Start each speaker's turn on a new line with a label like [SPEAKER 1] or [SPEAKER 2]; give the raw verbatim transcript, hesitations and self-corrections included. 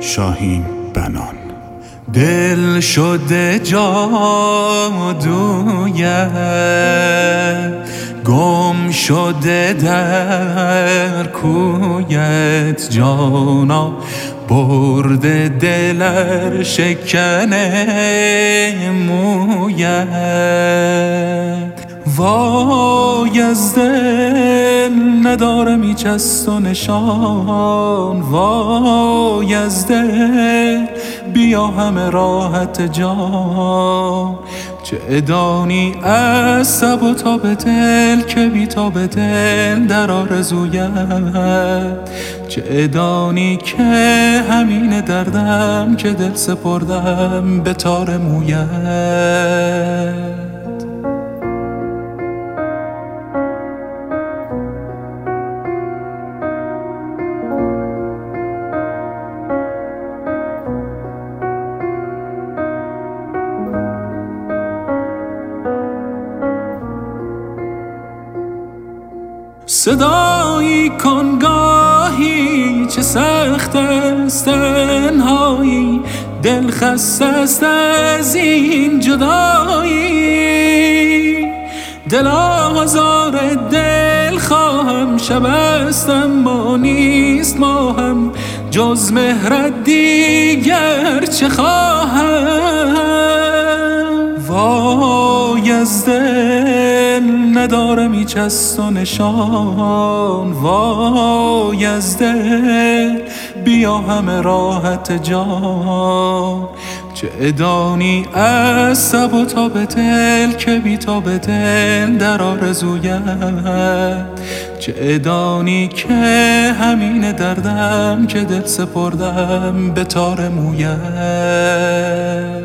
[SPEAKER 1] شاهین بنان. دل شده جادویت، گم شده در کویت، جانا برده دلر شکنه مویت. وای از دل ندارم هیچ از تو نشان، وای از دل بیا همه راحت جان. چه ادانی از سب و تاب دل که بی تاب دل در آرزویت، چه ادانی که همین دردم که دل سپردم به تار مویت. صدایی کن گاهی چه سخت است تنهایی، دل خسته است از این جدایی. دل آزار دل خواهم، شب است اما نیست ماهم، جز مهرت دیگر چه خواهم. وای از دل ندارم هیچ از تو نشان، وای از دل بیا همه راحت جان. چه ادانی از سب و تاب دل که بی تاب دل در آرزویت، چه ادانی که همین دردم که دل سپردم به تار مویت.